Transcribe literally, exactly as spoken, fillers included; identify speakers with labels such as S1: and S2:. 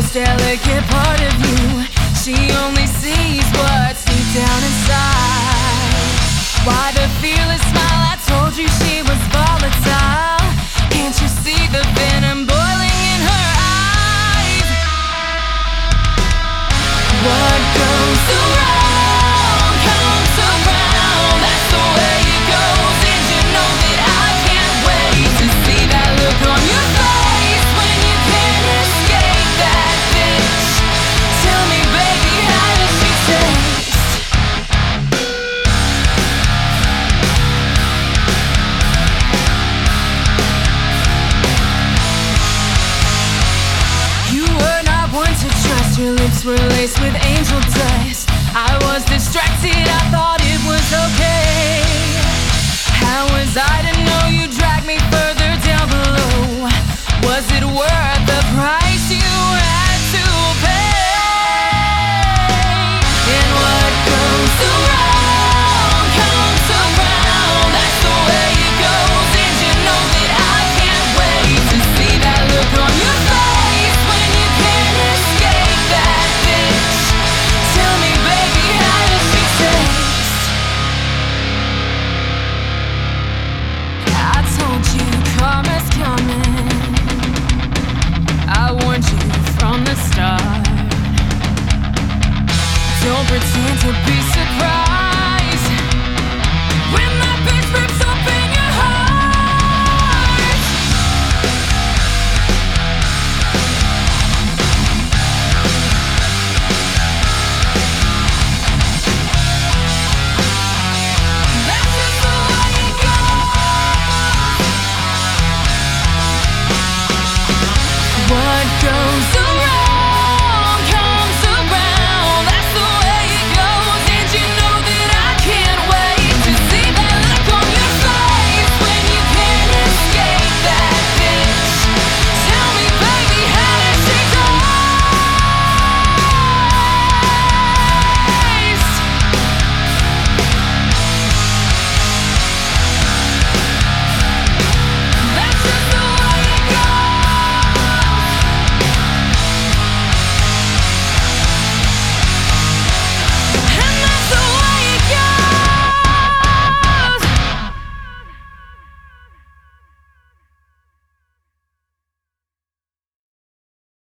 S1: most delicate part of you. She only sees what's deep down inside. Why the fearless smile? I told you she was volatile. Can't you see the venom boiling in her eyes? What goes around comes around. That's the way it goes. Did you know that I can't wait to see that look on your face when you can't escape that bitch? Tell me, baby, how does she taste? You were not one to trust. Your lips were laced with angel dust. I was distracted, I thought it was okay. How was I to know you dragged me further down below? Was it worth the price you had to pay? And what goes around comes around. That's the way it goes. Did you know that I can't wait to see that look on your face when you can't escape that bitch? Tell me, baby, how does she taste? I told you karma's coming. I warned you from the start. Don't pretend to be surprised when that bitch rips open your heart. That's just the way it goes. What goes on